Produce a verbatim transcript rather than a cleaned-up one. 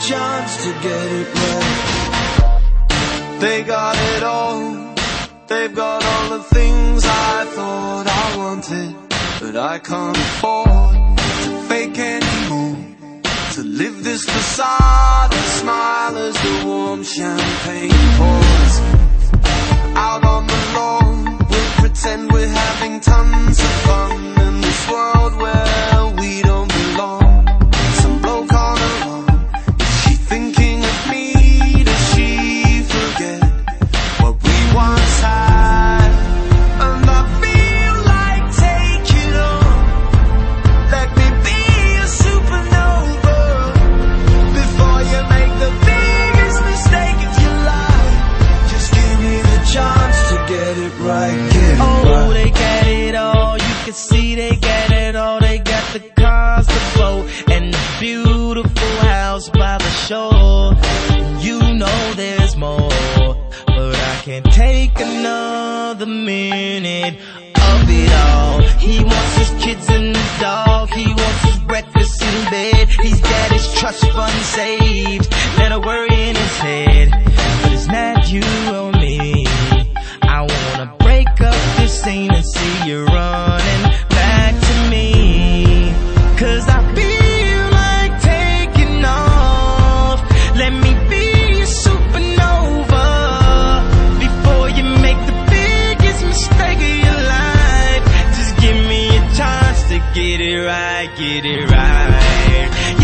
chance to get it right. They got it all, they've got all the things I thought I wanted, but I can't afford to fake anymore, to live this facade and smile as the warm champagne pours. Out on the lawn, we'll pretend we're having tons of fun in this world where we don't belong. Some bloke on her own, is she thinking of me? Does she forget what we once had? And I feel like taking on, let me be a supernova before you make the biggest mistake of your life. Just give me the chance to get it right, get it Oh, right. they get it all, you can see they get it all. They got the cars, the boat, and the beautiful house by the shore. You know there's more, but I can't take another minute of it all. He wants his kids and the dog, he wants his breakfast in bed. He's got his trust fund saved, and a worry in his head, but it's not you or me. I wanna break up this scene and see you running back to me, 'cause I feel like taking off. Let me be a supernova before you make the biggest mistake of your life. Just give me a chance to get it right, get it right.